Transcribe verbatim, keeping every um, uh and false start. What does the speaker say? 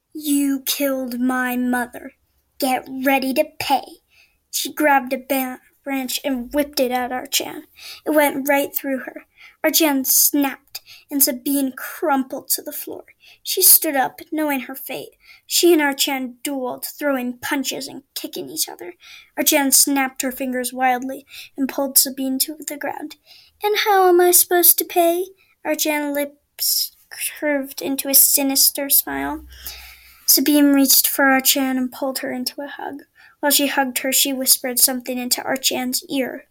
You killed my mother. Get ready to pay." She grabbed a ba- branch and whipped it at Archan. It went right through her. Archan snapped, and Sabine crumpled to the floor. She stood up, knowing her fate. She and Archan dueled, throwing punches and kicking each other. Archan snapped her fingers wildly and pulled Sabine to the ground. "And how am I supposed to pay?" Archan's lips curved into a sinister smile. Sabine reached for Archan and pulled her into a hug. While she hugged her, she whispered something into Archan's ear.